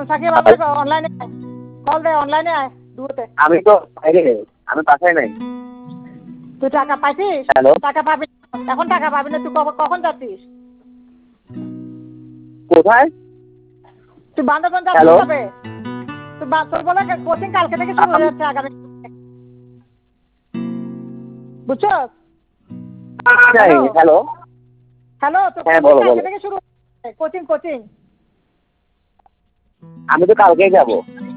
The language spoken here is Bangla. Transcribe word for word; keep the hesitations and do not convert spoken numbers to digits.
থাকিয়ে ভালো অনলাইনে কল দে অনলাইনে আয় দুতে আমি তো বাইরে আমি পাঠাই নাই তুই টাকা পাইছিস হ্যালো টাকা পাবি এখন টাকা পাবি না তুই কখন যাচ্ছিস কোথায় তুই বান্দরবান যাচ্ছিস কবে তুই তোর বলে কোচিং কালকে থেকে শুরু হয়ে যাচ্ছে আগামী বুঝছো হ্যালো হ্যালো তো হ্যাঁ বলো বলো থেকে শুরু কোচিং কোচিং আমি তো কালকেই যাবো